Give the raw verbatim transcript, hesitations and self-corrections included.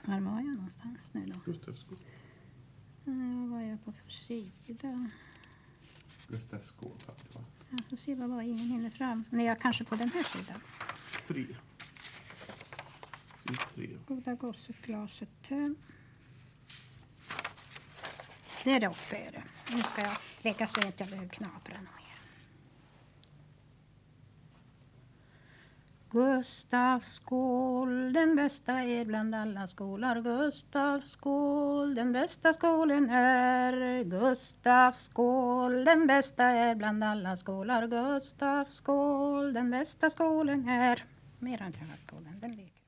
Var var jag någonstans nu då? Gustavs skål. Uh, var jag på för sida? Gustavs skål faktiskt, va? Jag får se vad var ingen hinner fram. Nej, jag kanske på den här sidan. Tre. Tre. Goda gosset, glaset töm. Det är det uppe är det. Nu ska jag lägga så att jag behöver knapra något mer. Gustav skål, den bästa är bland alla skålar. Gustav skål, den bästa skålen är. Gustav skål, den bästa är bland alla skålar. Gustav skål, den bästa skålen är. Mer har jag inte hört på den, den leker.